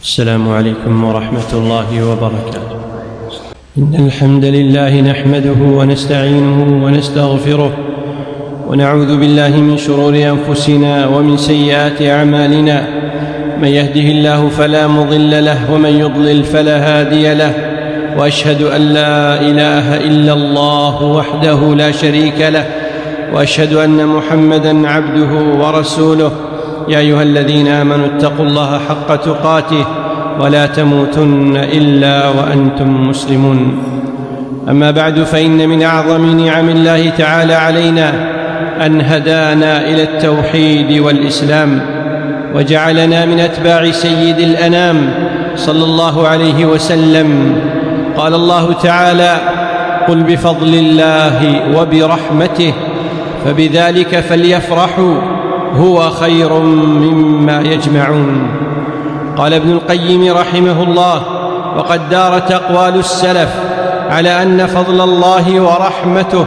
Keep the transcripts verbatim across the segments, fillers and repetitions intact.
السلام عليكم ورحمة الله وبركاته. إن الحمد لله نحمده ونستعينه ونستغفره ونعوذ بالله من شرور أنفسنا ومن سيئات أعمالنا. من يهده الله فلا مضل له ومن يضلل فلا هادي له، وأشهد أن لا إله إلا الله وحده لا شريك له، وأشهد أن محمدًا عبده ورسوله. يا أيها الذين آمنوا اتقوا الله حق تقاته ولا تموتن إلا وأنتم مسلمون. أما بعد، فإن من أعظم نعم الله تعالى علينا أن هدانا إلى التوحيد والإسلام، وجعلنا من أتباع سيد الأنام صلى الله عليه وسلم. قال الله تعالى: قل بفضل الله وبرحمته فبذلك فليفرحوا هو خير مما يجمعون. قال ابن القيم رحمه الله: وقد دارت أقوال السلف على أن فضل الله ورحمته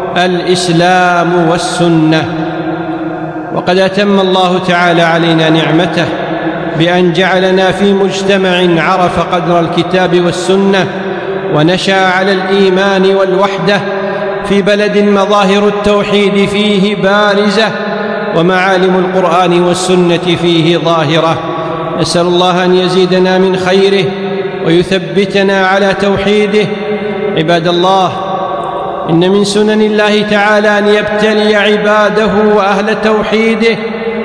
الإسلام والسنة، وقد أتم الله تعالى علينا نعمته بأن جعلنا في مجتمع عرف قدر الكتاب والسنة ونشأ على الإيمان والوحدة، في بلد مظاهر التوحيد فيه بارزة ومعالم القرآن والسنة فيه ظاهرة. نسأل الله أن يزيدنا من خيره ويثبتنا على توحيده. عباد الله، إن من سنن الله تعالى أن يبتلي عباده وأهل توحيده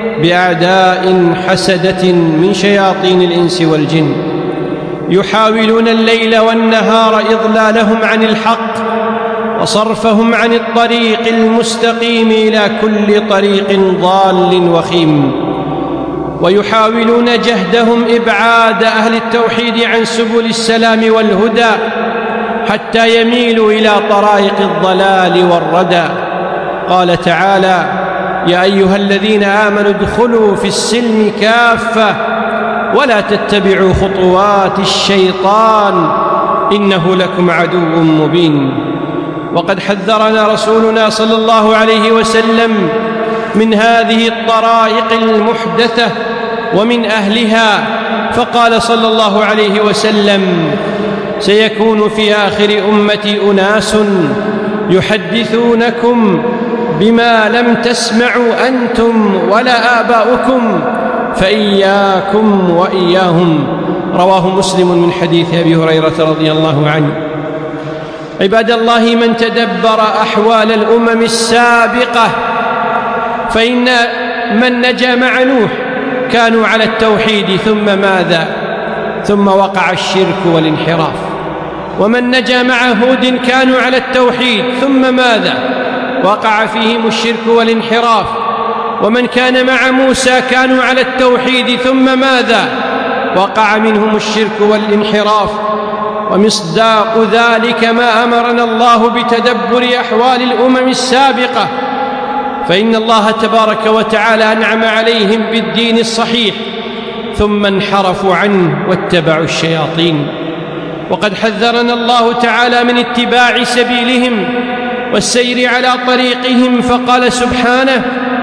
بأعداء حسدة من شياطين الإنس والجن، يحاولون الليل والنهار إضلالهم عن الحق وصرفهم عن الطريق المستقيم إلى كل طريق ضال وخيم، ويحاولون جهدهم إبعاد أهل التوحيد عن سبل السلام والهدى حتى يميلوا إلى طرائق الضلال والردى. قال تعالى: يا أيها الذين آمنوا ادخلوا في السلم كافة ولا تتبعوا خطوات الشيطان إنه لكم عدو مبين. وقد حذرنا رسولنا صلى الله عليه وسلم من هذه الطرائق المحدثة ومن أهلها، فقال صلى الله عليه وسلم: سيكون في آخر أمتي أناس يحدثونكم بما لم تسمعوا أنتم ولا آباؤكم فإياكم وإياهم. رواه مسلم من حديث أبي هريرة رضي الله عنه. عباد الله، من تدبر أحوال الأمم السابقة فإن من نجا مع نوح كانوا على التوحيد، ثم ماذا؟ ثم وقع الشرك والانحراف. ومن نجا مع هود كانوا على التوحيد، ثم ماذا؟ وقع فيهم الشرك والانحراف. ومن كان مع موسى كانوا على التوحيد، ثم ماذا؟ وقع منهم الشرك والانحراف. ومصداق ذلك ما أمرنا الله بتدبر أحوال الأمم السابقة، فإن الله تبارك وتعالى أنعم عليهم بالدين الصحيح ثم انحرفوا عنه واتبعوا الشياطين. وقد حذرنا الله تعالى من اتباع سبيلهم والسير على طريقهم، فقال سبحانه: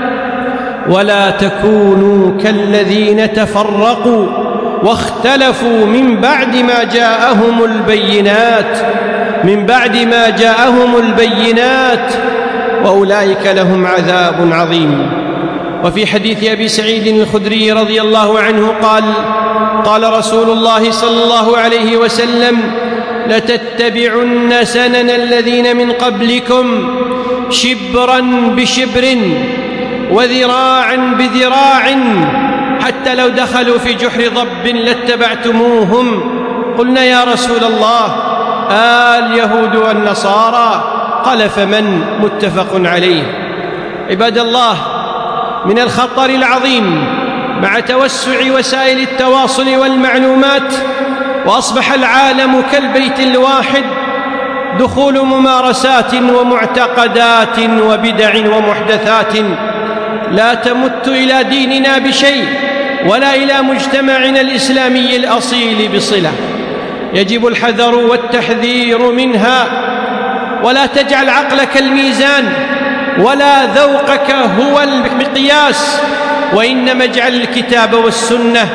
ولا تكونوا كالذين تفرقوا واختلفوا من بعد ما جاءهم البينات من بعد ما جاءهم البينات وأولئك لهم عذاب عظيم. وفي حديث أبي سعيد الخدري رضي الله عنه قال: قال رسول الله صلى الله عليه وسلم: لتتبعن سنن الذين من قبلكم شبرا بشبر وذراعا بذراع حتى لو دخلوا في جحر ضب لاتبعتموهم. قلنا: يا رسول الله، اليهود والنصارى؟ قال: فمن؟ متفق عليه. عباد الله، من الخطر العظيم مع توسع وسائل التواصل والمعلومات وأصبح العالم كالبيت الواحد دخول ممارسات ومعتقدات وبدع ومحدثات لا تمت إلى ديننا بشيء ولا إلى مجتمعنا الإسلامي الأصيل بصلة. يجب الحذر والتحذير منها، ولا تجعل عقلك الميزان ولا ذوقك هو المقياس، وإنما اجعل الكتاب والسنة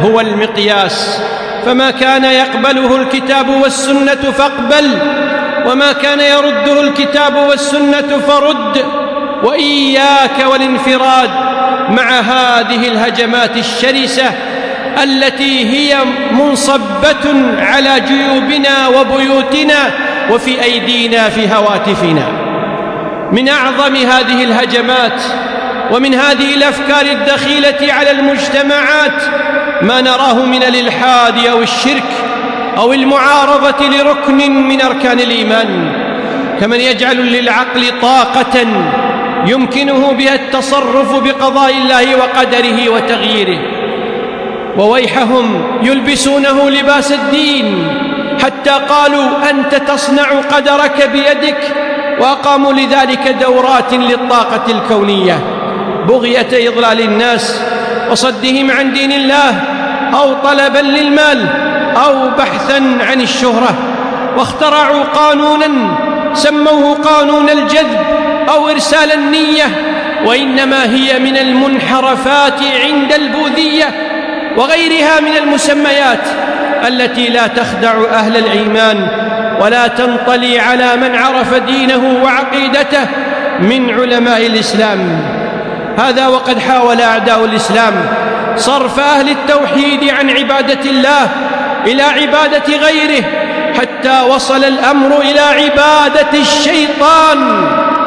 هو المقياس، فما كان يقبله الكتاب والسنة فاقبل، وما كان يرده الكتاب والسنة فرد. وإياك والانفراد مع هذه الهجمات الشرسة التي هي منصبة على جيوبنا وبيوتنا وفي أيدينا في هواتفنا. من أعظم هذه الهجمات ومن هذه الأفكار الدخيلة على المجتمعات ما نراه من الإلحاد أو الشرك أو المعارضة لركن من أركان الإيمان، كمن يجعل للعقل طاقة يمكنه بها التصرف بقضاء الله وقدره وتغييره. وويحهم يلبسونه لباس الدين حتى قالوا أنت تصنع قدرك بيدك، وأقاموا لذلك دورات للطاقة الكونية بغية إضلال الناس وصدهم عن دين الله، أو طلبا للمال أو بحثا عن الشهرة. واخترعوا قانونا سموه قانون الجذب أو إرسال النية، وإنما هي من المنحرفات عند البوذية وغيرها من المسميات التي لا تخدع أهل الإيمان ولا تنطلي على من عرف دينه وعقيدته من علماء الإسلام. هذا وقد حاول أعداء الإسلام صرف أهل التوحيد عن عبادة الله إلى عبادة غيره، حتى وصل الأمر إلى عبادة الشيطان.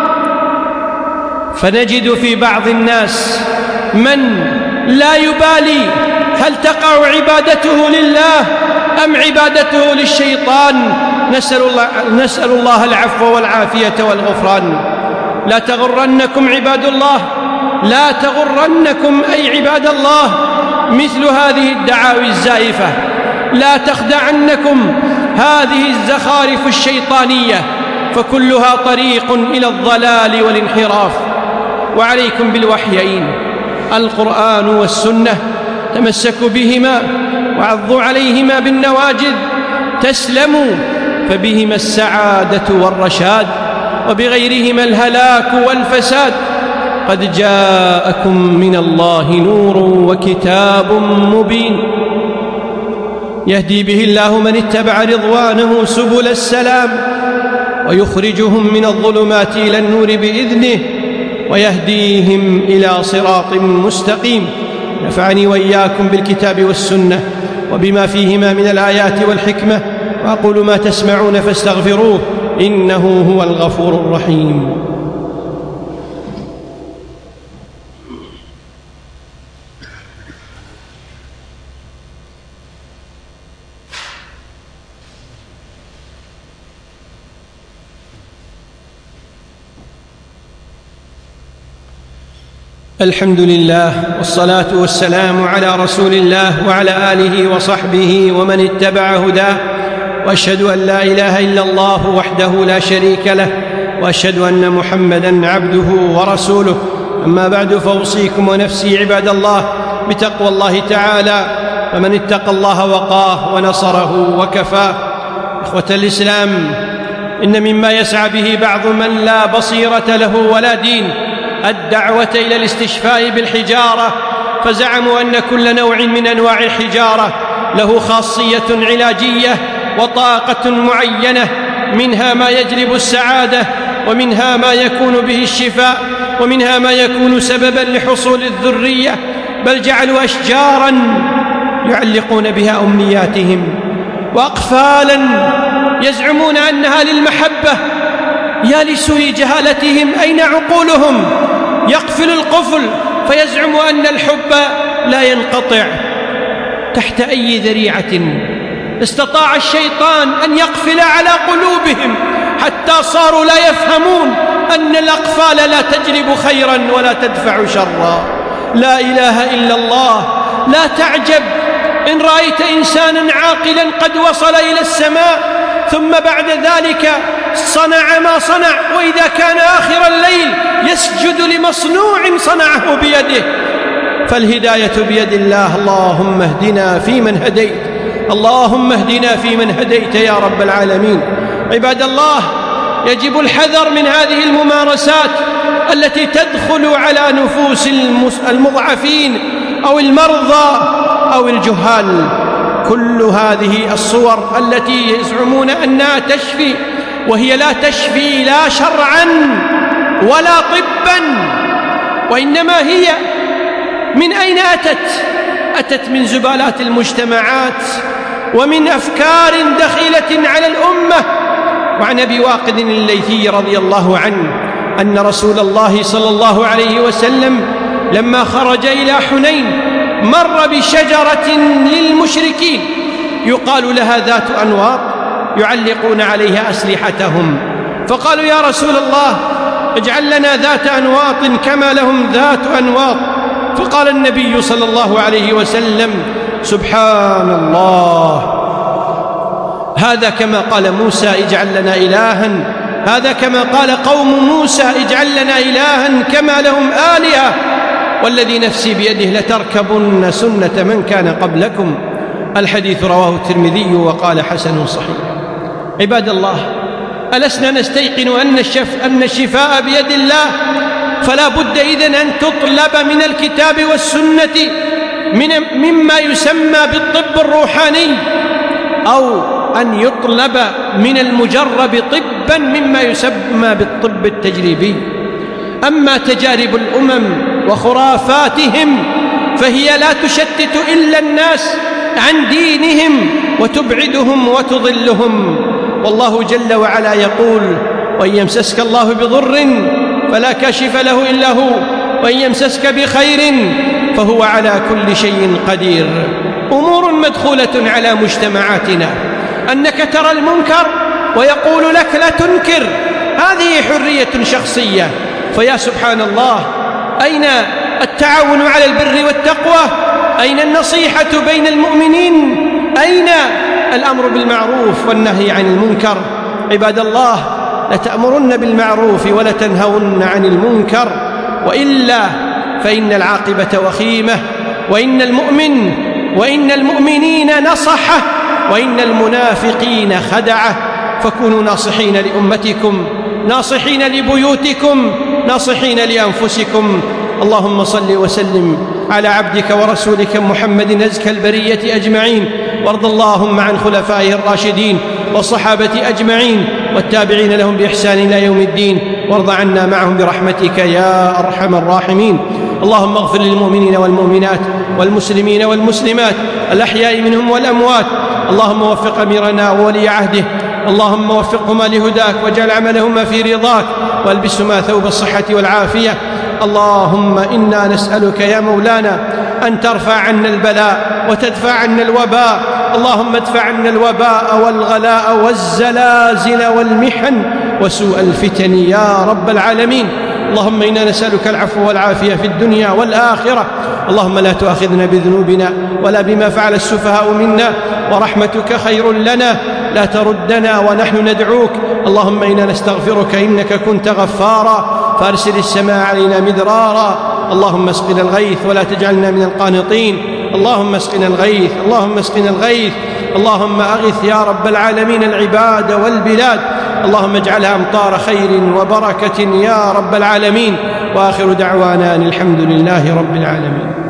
فنجد في بعض الناس من لا يبالي هل تقع عبادته لله أم عبادته للشيطان. نسأل الله, نسأل الله العفو والعافية والغفران. لا تغرنكم عباد الله، لا تغرنكم أي عباد الله مثل هذه الدعاوي الزائفة، لا تخدعنكم هذه الزخارف الشيطانية، فكلها طريق إلى الضلال والانحراف. وعليكم بالوحيين القرآن والسنة، تمسكوا بهما وعضوا عليهما بالنواجذ تسلموا، فبهما السعادة والرشاد، وبغيرهما الهلاك والفساد. قد جاءكم من الله نور وكتاب مبين يهدي به الله من اتبع رضوانه سبل السلام، ويخرجهم من الظلمات إلى النور بإذنه، ويهديهم إلى صراط مستقيم. نفعني وإياكم بالكتاب والسنة وبما فيهما من الآيات والحكمة، وأقول ما تسمعون فاستغفروه إنه هو الغفور الرحيم. الحمد لله والصلاة والسلام على رسول الله وعلى آله وصحبه ومن اتبع هداه، وأشهد أن لا إله إلا الله وحده لا شريك له، وأشهد أن محمدًا عبده ورسوله. أما بعد، فأوصيكم ونفسي عباد الله بتقوى الله تعالى، فمن اتقى الله وقاه ونصره وكفاه. إخوة الإسلام، إن مما يسعى به بعض من لا بصيرة له ولا دين الدعوة إلى الاستشفاء بالحجارة، فزعموا أن كل نوع من أنواع الحجارة له خاصية علاجية وطاقة معينة، منها ما يجلب السعادة، ومنها ما يكون به الشفاء، ومنها ما يكون سببا لحصول الذرية، بل جعلوا أشجارا يعلقون بها أمنياتهم، وأقفالا يزعمون أنها للمحبة. يا لسوء جهالتهم، أين عقولهم؟ يقفل القفل فيزعم أن الحب لا ينقطع. تحت أي ذريعة استطاع الشيطان أن يقفل على قلوبهم حتى صاروا لا يفهمون أن الأقفال لا تجلب خيرا ولا تدفع شرا. لا إله إلا الله. لا تعجب إن رأيت إنسانا عاقلا قد وصل إلى السماء ثم بعد ذلك صنع ما صنع، وإذا كان آخر الليل يسجد لمصنوع صنعه بيده. فالهداية بيد الله. اللهم اهدنا فيمن هديت، اللهم اهدنا فيمن هديت يا رب العالمين. عباد الله، يجب الحذر من هذه الممارسات التي تدخل على نفوس المضعفين أو المرضى أو الجهال. كل هذه الصور التي يزعمون أنها تشفي وهي لا تشفي لا شرعا ولا طبا، وإنما هي من أين أتت؟ أتت من زبالات المجتمعات ومن أفكار دخيلة على الأمة. وعن أبي واقد الليثي رضي الله عنه أن رسول الله صلى الله عليه وسلم لما خرج إلى حنين مر بشجرة للمشركين يقال لها ذات أنواط يعلقون عليها أسلحتهم، فقالوا يا رسول الله اجعل لنا ذات أنواط كما لهم ذات أنواط. فقال النبي صلى الله عليه وسلم سبحان الله، هذا كما قال موسى اجعل لنا إلها، هذا كما قال قوم موسى اجعل لنا إلها كما لهم آلهة، والذي نفسي بيده لتركبن سنة من كان قبلكم. الحديث رواه الترمذي وقال حسن صحيح. عباد الله، ألسنا نستيقن أن, الشف أن الشفاء بيد الله؟ فلا بد إذن أن تطلب من الكتاب والسنة من مما يسمى بالطب الروحاني، أو أن يطلب من المجرب طبا مما يسمى بالطب التجريبي. أما تجارب الأمم وخرافاتهم فهي لا تشتت إلا الناس عن دينهم وتبعدهم وتضلهم. والله جل وعلا يقول وإن يمسسك الله بضر فلا كاشف له إلا هو وإن يمسسك بخير فهو على كل شيء قدير. أمور مدخولة على مجتمعاتنا أنك ترى المنكر ويقول لك لا تنكر، هذه حرية شخصية. فيا سبحان الله، أين التعاون على البر والتقوى؟ أين النصيحة بين المؤمنين؟ أين الأمر بالمعروف والنهي عن المنكر؟ عباد الله، لتأمرن بالمعروف ولتنهون عن المنكر، وإلا فإن العاقبة وخيمة. وإن المؤمن وإن المؤمنين نصحه وإن المنافقين خدعه. فكونوا ناصحين لأمتكم، ناصحين لبيوتكم، ناصحين لأنفسكم. اللهم صل وسلم على عبدك ورسولك محمد أزكى البرية أجمعين، وارض اللهم عن خلفائه الراشدين والصحابة أجمعين والتابعين لهم بإحسان إلى يوم الدين، وارض عنا معهم برحمتك يا أرحم الراحمين. اللهم اغفر للمؤمنين والمؤمنات والمسلمين والمسلمات الأحياء منهم والأموات. اللهم وفق أميرنا وولي عهده، اللهم وفقهما لهداك واجعل عملهما في رضاك والبسهما ثوب الصحة والعافية. اللهم إنا نسألك يا مولانا أن ترفع عنا البلاء وتدفع عنا الوباء. اللهم ادفع عنا الوباء والغلاء والزلازل والمحن وسوء الفتن يا رب العالمين. اللهم إنا نسألك العفو والعافية في الدنيا والآخرة. اللهم لا تؤاخذنا بذنوبنا ولا بما فعل السفهاء منا، ورحمتك خير لنا، لا تردنا ونحن ندعوك. اللهم إنا نستغفرك إنك كنت غفارا فأرسل السماء علينا مدرارا. اللهم اسقنا الغيث ولا تجعلنا من القانطين. اللهم اسقنا الغيث، اللهم اسقنا الغيث. اللهم أغث يا رب العالمين العباد والبلاد. اللهم اجعلها أمطار خير وبركة يا رب العالمين. وآخر دعوانا أن الحمد لله رب العالمين.